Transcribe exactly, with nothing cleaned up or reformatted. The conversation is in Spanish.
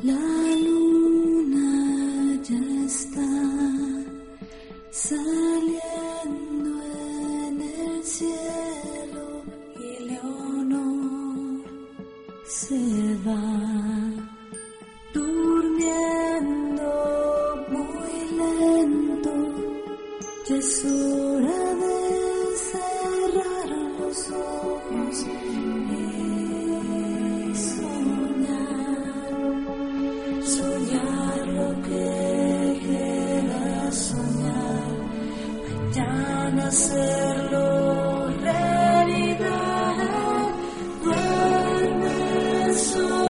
La luna ya está saliendo en el cielo y Leonor se va durmiendo muy lento. Ya es hora de cerrar los ojos y soñar.